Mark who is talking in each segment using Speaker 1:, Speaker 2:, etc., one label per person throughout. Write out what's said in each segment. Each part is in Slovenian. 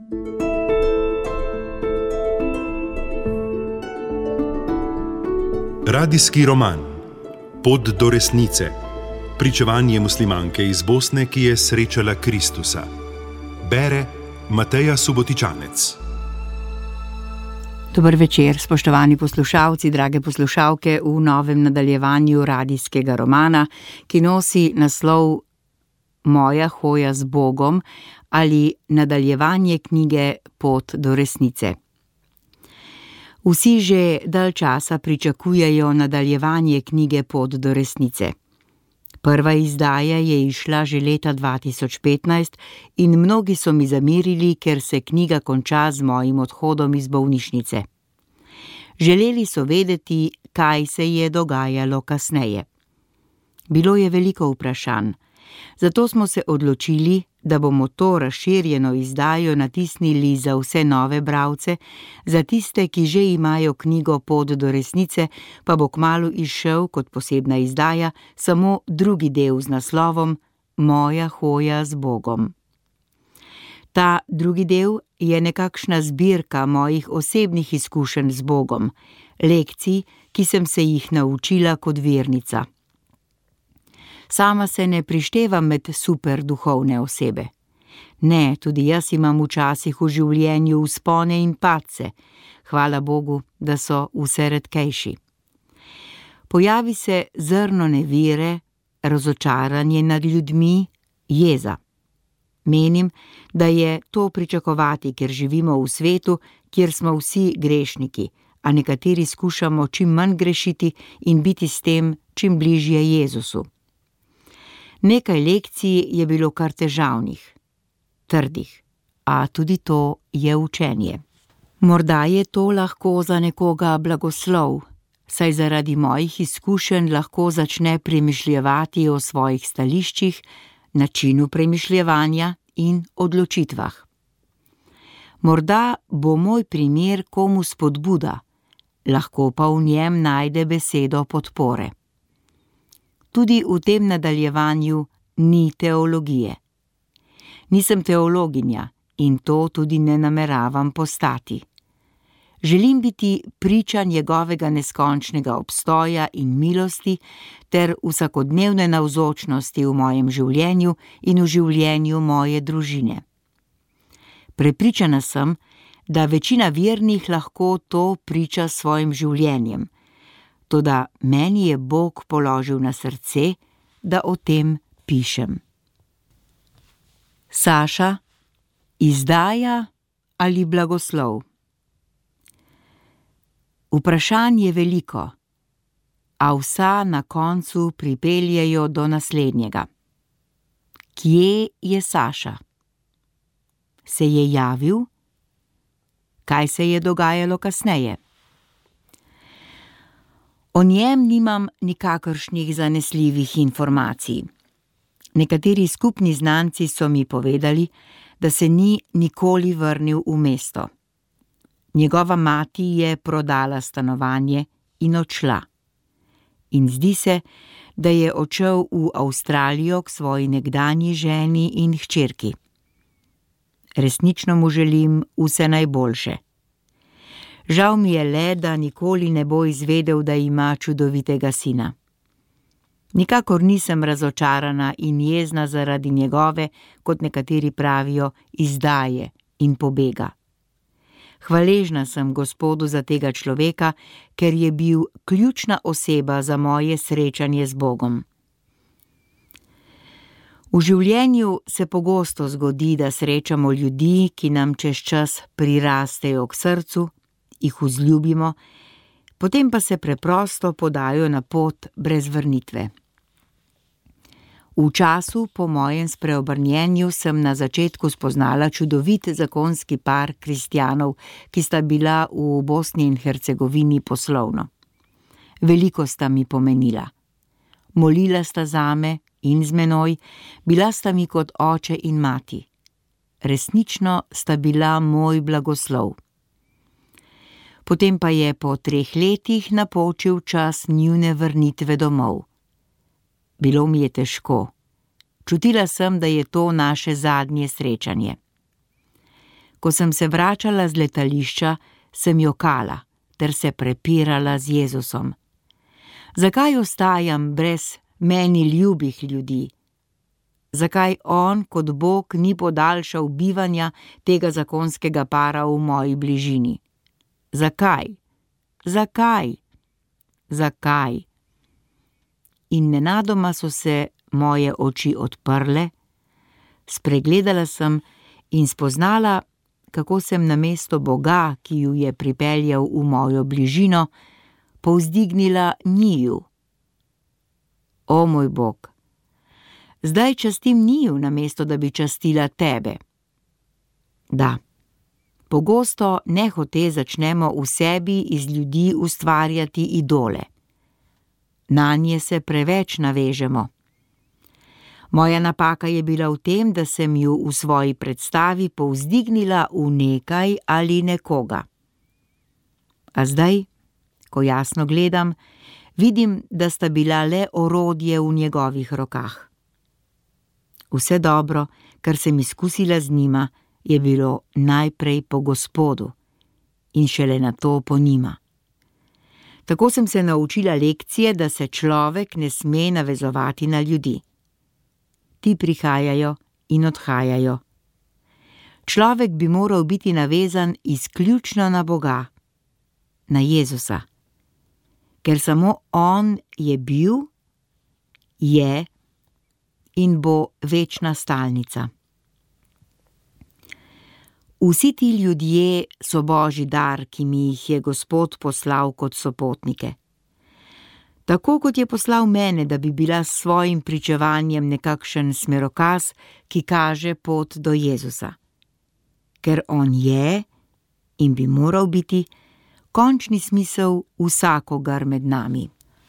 Speaker 1: Radijski roman Pot do resnice. Pričevanje muslimanke iz Bosne, ki je srečala Kristusa. Bere Mateja Subotičanec.
Speaker 2: Dober večer, spoštovani poslušalci, drage poslušalke, v novem nadaljevanju radijskega romana, ki nosi naslov Moja hoja z Bogom ali nadaljevanje knjige Pot do resnice. Vsi že dalj časa pričakujejo nadaljevanje knjige Pot do resnice. Prva izdaja je izšla že leta 2015 in mnogi so mi zamerili, ker se knjiga konča z mojim odhodom iz bolnišnice. Želeli so vedeti, kaj se je dogajalo kasneje. Bilo je veliko vprašanj, zato smo se odločili, da bomo to razširjeno izdajo natisnili za vse nove bralce, za tiste, ki že imajo knjigo Pot do resnice, pa bo kmalu izšel kot posebna izdaja samo drugi del z naslovom Moja hoja z Bogom. Ta drugi del je nekakšna zbirka mojih osebnih izkušenj z Bogom, lekcij, ki sem se jih naučila kot vernica. Sama se ne prištevam med super duhovne osebe. Ne, tudi jaz imam včasih v življenju vzpone in padce. Hvala Bogu, da so vse redkejši. Pojavi se zrno nevere, razočaranje nad ljudmi, jeza. Menim, da je to pričakovati, ker živimo v svetu, kjer smo vsi grešniki, a nekateri skušamo čim manj grešiti in biti s tem čim bližje Jezusu. Nekaj lekcij je bilo kar težavnih, trdih, a tudi to je učenje. Morda je to lahko za nekoga blagoslov, saj zaradi mojih izkušenj lahko začne premišljevati o svojih stališčih, načinu premišljevanja in odločitvah. Morda bo moj primer komu spodbuda, lahko pa v njem najde besedo podpore. Tudi v tem nadaljevanju ni teologije. Nisem teologinja in to tudi ne nameravam postati. Želim biti priča njegovega neskončnega obstoja in milosti ter vsakodnevne navzočnosti v mojem življenju in v življenju moje družine. Prepričana sem, da večina vernih lahko to priča s svojim življenjem, toda meni je Bog položil na srce, da o tem pišem. Saša, izdaja ali blagoslov? Vprašanj je veliko, a vsa na koncu pripeljejo do naslednjega. Kje je Saša? Se je javil? Kaj se je dogajalo kasneje? O njem nimam nikakršnih zanesljivih informacij. Nekateri skupni znanci so mi povedali, da se ni nikoli vrnil v mesto. Njegova mati je prodala stanovanje in odšla. In zdi se, da je odšel v Avstralijo k svoji nekdanji ženi in hčerki. Resnično mu želim vse najboljše. Žal mi je le, da nikoli ne bo izvedel, da ima čudovitega sina. Nikakor nisem razočarana in jezna zaradi njegove, kot nekateri pravijo, izdaje in pobega. Hvaležna sem Gospodu za tega človeka, ker je bil ključna oseba za moje srečanje z Bogom. V življenju se pogosto zgodi, da srečamo ljudi, ki nam čez čas prirastejo k srcu, jih vzljubimo, potem pa se preprosto podajo na pot brez vrnitve. V času po mojem spreobrnjenju sem na začetku spoznala čudovit zakonski par kristjanov, ki sta bila v Bosni in Hercegovini poslovno. Veliko sta mi pomenila. Molila sta zame in z menoj, bila sta mi kot oče in mati. Resnično sta bila moj blagoslov. Potem pa je po 3 letih napočil čas njune vrnitve domov. Bilo mi je težko. Čutila sem, da je to naše zadnje srečanje. Ko sem se vračala z letališča, sem jokala ter se prepirala z Jezusom. Zakaj ostajam brez meni ljubih ljudi? Zakaj on kot Bog ni podaljšal bivanja tega zakonskega para v moji bližini? Zakaj? Zakaj? Zakaj? In nenadoma so se moje oči odprle, spregledala sem in spoznala, kako sem namesto Boga, ki ju je pripeljal v mojo bližino, povzdignila njiju. O moj Bog, zdaj častim njiju, namesto da bi častila tebe. Da, pogosto nehote začnemo v sebi iz ljudi ustvarjati idole. Nanje se preveč navežemo. Moja napaka je bila v tem, da sem ju v svoji predstavi povzdignila v nekaj ali nekoga. A zdaj, ko jasno gledam, vidim, da sta bila le orodje v njegovih rokah. Vse dobro, kar sem izkusila z njima, je bilo najprej po Gospodu in šele nato po njima. Tako sem se naučila lekcije, da se človek ne sme navezovati na ljudi. Ti prihajajo in odhajajo. Človek bi moral biti navezan izključno na Boga, na Jezusa, ker samo on je bil, je in bo večna stalnica. Vsi ti ljudje so Božji dar, ki mi jih je Gospod poslal kot sopotnike. Tako kot je poslal mene, da bi bila s svojim pričevanjem nekakšen smerokaz, ki kaže pot do Jezusa. Ker on je in bi moral biti končni smisel vsakogar med nami.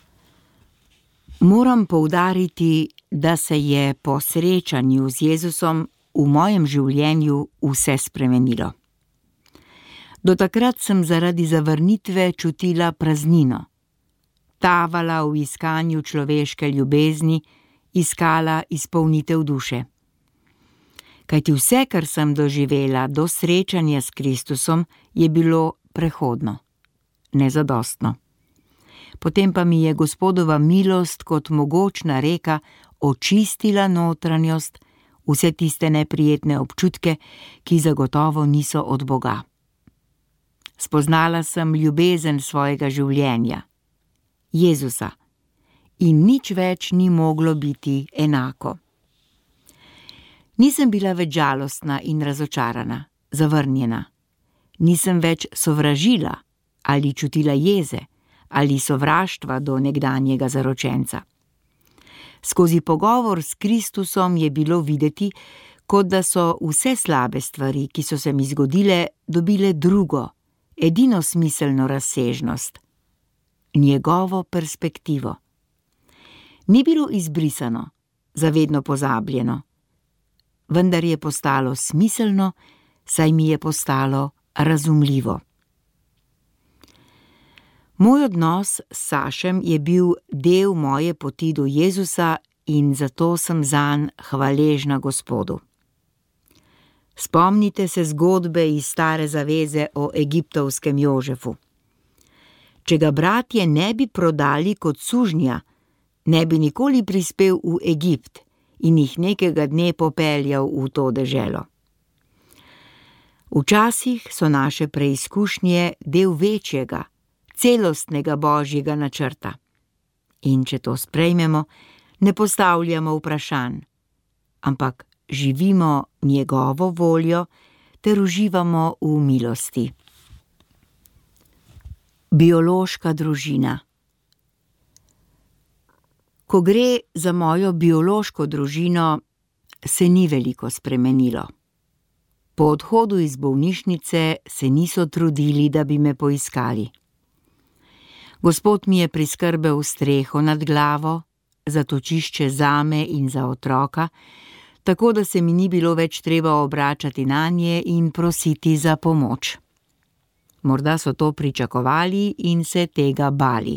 Speaker 2: Moram poudariti, da se je po srečanju z Jezusom v mojem življenju vse spremenilo. Do takrat sem zaradi zavrnitve čutila praznino, tavala v iskanju človeške ljubezni, iskala izpolnitev duše. Kajti vse, kar sem doživela do srečanja s Kristusom, je bilo prehodno, nezadostno. Potem pa mi je Gospodova milost kot mogočna reka očistila notranjost, vse tiste neprijetne občutke, ki zagotovo niso od Boga. Spoznala sem ljubezen svojega življenja, Jezusa, in nič več ni moglo biti enako. Nisem bila več žalostna in razočarana, zavrnjena. Nisem več sovražila ali čutila jeze ali sovraštva do nekdanjega zaročenca. Skozi pogovor s Kristusom je bilo videti, kot da so vse slabe stvari, ki so se mi zgodile, dobile drugo, edino smiselno razsežnost, njegovo perspektivo. Ni bilo izbrisano, zavedno pozabljeno, vendar je postalo smiselno, saj mi je postalo razumljivo. Moj odnos s Sašem je bil del moje poti do Jezusa in zato sem zanj hvaležna Gospodu. Spomnite se zgodbe iz Stare zaveze o egiptovskem Jožefu. Če ga bratje ne bi prodali kot sužnja, ne bi nikoli prispel v Egipt in jih nekega dne popeljal v to deželo. Včasih so naše preizkušnje del večjega, celostnega Božjega načrta. In če to sprejmemo, ne postavljamo vprašanj, ampak živimo njegovo voljo ter uživamo v milosti. Biološka družina. Ko gre za mojo biološko družino, se ni veliko spremenilo. Po odhodu iz bolnišnice se niso trudili, da bi me poiskali. Gospod mi je priskrbel streho nad glavo, zatočišče zame in za otroka, tako da se mi ni bilo več treba obračati nanje in prositi za pomoč. Morda so to pričakovali in se tega bali.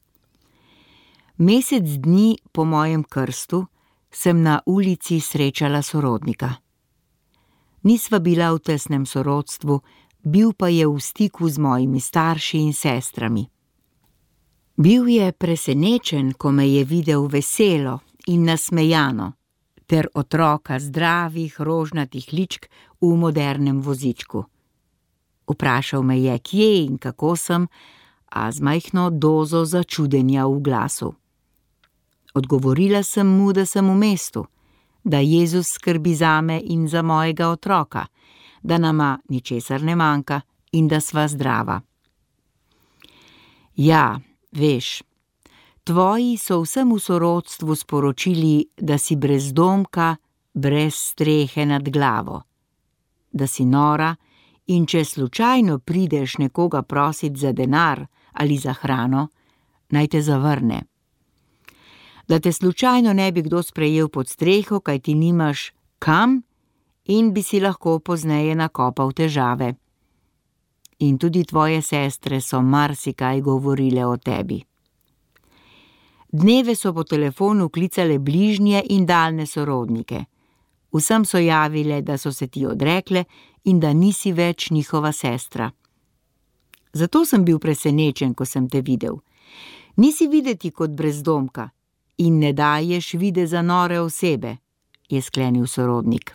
Speaker 2: Mesec dni po mojem krstu sem na ulici srečala sorodnika. Nisva bila v tesnem sorodstvu, bil pa je v stiku z mojimi starši in sestrami. Bil je presenečen, ko me je videl veselo in nasmejano, ter otroka zdravih, rožnatih ličk v modernem vozičku. Vprašal me je, kje in kako sem, a z majhno dozo začudenja v glasu. Odgovorila sem mu, da sem v mestu, da Jezus skrbi zame in za mojega otroka, da nama ničesar ne manjka in da sva zdrava. Ja, veš, tvoji so vsem v sorodstvu sporočili, da si brezdomka, brez strehe nad glavo, da si nora in če slučajno prideš nekoga prosit za denar ali za hrano, naj te zavrne. Da te slučajno ne bi kdo sprejel pod streho, kaj ti nimaš kam in bi si lahko pozneje nakopal težave. In tudi tvoje sestre so marsikaj govorile o tebi. Dneve so po telefonu klicale bližnje in daljne sorodnike. Vsem so javile, da so se ti odrekle in da nisi več njihova sestra. Zato sem bil presenečen, ko sem te videl. Nisi videti kot brezdomka in ne daješ videza nore osebe, je sklenil sorodnik.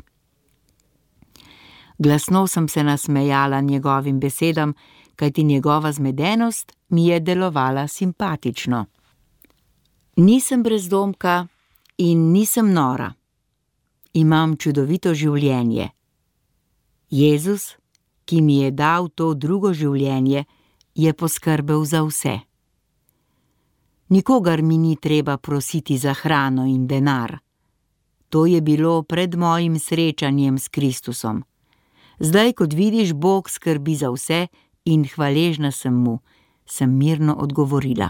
Speaker 2: Glasno sem se nasmejala njegovim besedam, kajti njegova zmedenost mi je delovala simpatično. Nisem brezdomka in nisem nora. Imam čudovito življenje. Jezus, ki mi je dal to drugo življenje, je poskrbel za vse. Nikogar mi ni treba prositi za hrano in denar. To je bilo pred mojim srečanjem s Kristusom. Zdaj, kot vidiš, Bog skrbi za vse in hvaležna sem mu, sem mirno odgovorila.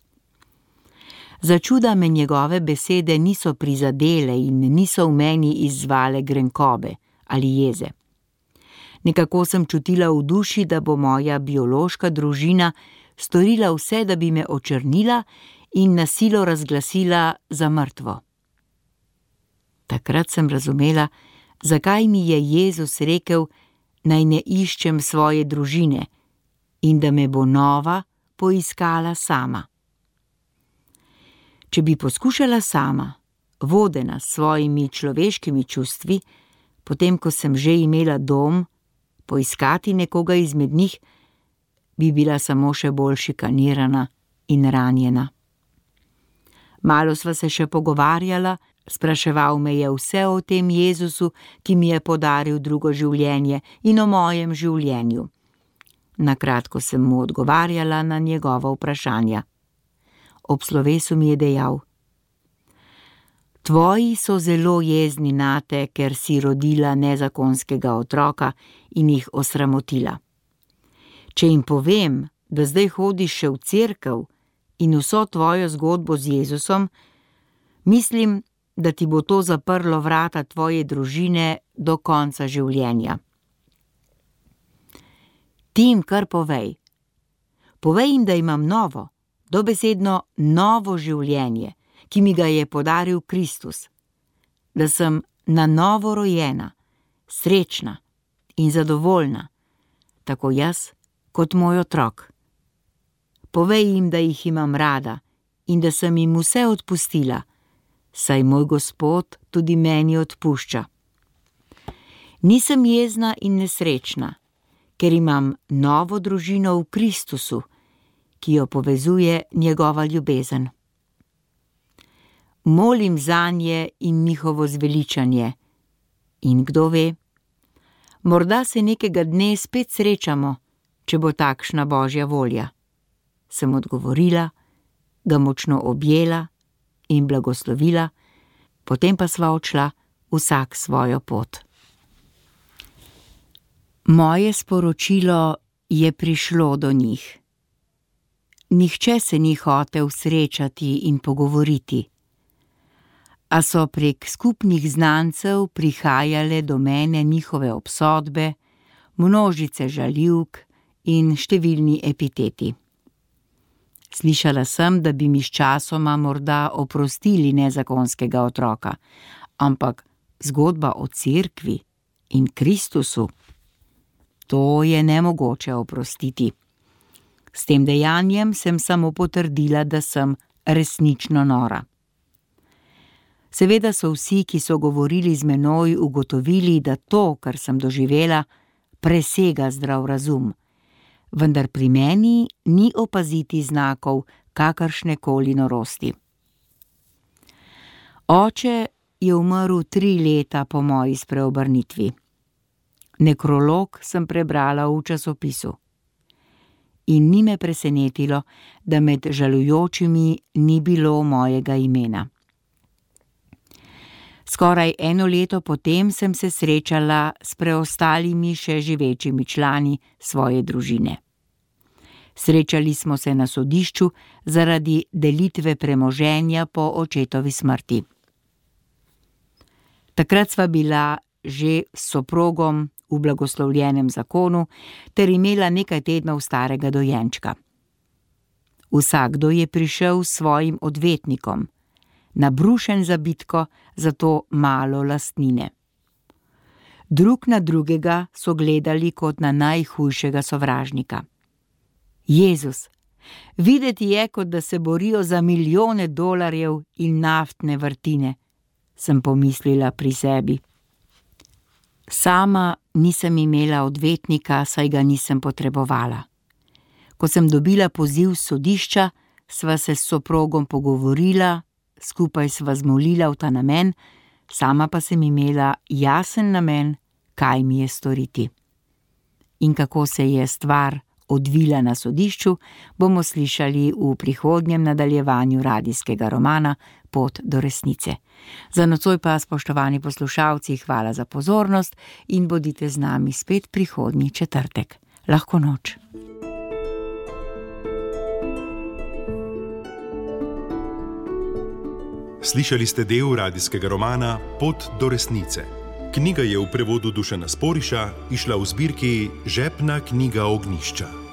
Speaker 2: Začuda me njegove besede niso prizadele in niso v meni izzvale grenkobe ali jeze. Nekako sem čutila v duši, da bo moja biološka družina storila vse, da bi me očrnila in na silo razglasila za mrtvo. Takrat sem razumela, zakaj mi je Jezus rekel, naj ne iščem svoje družine in da me bo nova poiskala sama. Če bi poskušala sama, vodena s svojimi človeškimi čustvi, potem ko sem že imela dom, poiskati nekoga izmed njih, bi bila samo še bolj šikanirana in ranjena. Malo sva se še pogovarjala, spraševal me je vse o tem Jezusu, ki mi je podaril drugo življenje in o mojem življenju. Na kratko sem mu odgovarjala na njegova vprašanja. Ob slovesu mi je dejal: Tvoji so zelo jezni nate, ker si rodila nezakonskega otroka in jih osramotila. Če jim povem, da zdaj hodiš še v cerkev in vso tvojo zgodbo z Jezusom, mislim, da ti bo to zaprlo vrata tvoje družine do konca življenja. Ti jim kar povej. Povej jim, da imam novo, dobesedno novo življenje, ki mi ga je podaril Kristus, da sem na novo rojena, srečna in zadovoljna, tako jaz kot moj otrok. Povej jim, da jih imam rada in da sem jim vse odpustila, saj moj Gospod tudi meni odpušča. Nisem jezna in nesrečna, ker imam novo družino v Kristusu, ki jo povezuje njegova ljubezen. Molim zanje in njihovo zveličanje. In kdo ve, morda se nekega dne spet srečamo, če bo takšna Božja volja. Sem odgovorila, ga močno objela in blagoslovila, potem pa sva odšla vsak svojo pot. Moje sporočilo je prišlo do njih. Nihče se ni hotel srečati in pogovoriti, a so prek skupnih znancev prihajale do mene njihove obsodbe, množice žaljivk in številni epiteti. Slišala sem, da bi mi sčasoma morda oprostili nezakonskega otroka, ampak zgodba o cerkvi In Kristusu to je nemogoče oprostiti. S tem dejanjem sem samo potrdila, da sem resnično nora. Seveda so vsi, ki so govorili z menoj, ugotovili, da to, kar sem doživela, presega zdrav razum, vendar pri meni ni opaziti znakov kakršnekoli norosti. Oče je umrl 3 leta po moji spreobrnitvi. Nekrolog sem prebrala v časopisu. In ni me presenetilo, da med žalujočimi ni bilo mojega imena. Skoraj 1 leto potem sem se srečala s preostalimi še živečimi člani svoje družine. Srečali smo se na sodišču zaradi delitve premoženja po očetovi smrti. Takrat sva bila že s soprogom v blagoslovljenem zakonu ter imela nekaj tednov starega dojenčka. Vsakdo je prišel s svojim odvetnikom, nabrušen za bitko, zato malo lastnine. Drug na drugega so gledali kot na najhujšega sovražnika. Jezus, videti je, kot da se borijo za milijone dolarjev in naftne vrtine, sem pomislila pri sebi. Sama nisem imela odvetnika, saj ga nisem potrebovala. Ko sem dobila poziv s sodišča, sva se s soprogom pogovorila, skupaj sva zmolila v ta namen, sama pa sem imela jasen namen, kaj mi je storiti. In kako se je stvar odvila na sodišču, bomo slišali v prihodnjem nadaljevanju radijskega romana Pot do resnice. Za nocoj pa, spoštovani poslušalci, hvala za pozornost in bodite z nami spet prihodnji četrtek. Lahko noč.
Speaker 1: Slišali ste del radijskega romana Pot do resnice. Knjiga je v prevodu Dušana Sporiša izšla v zbirki Žepna knjiga Ognjišča.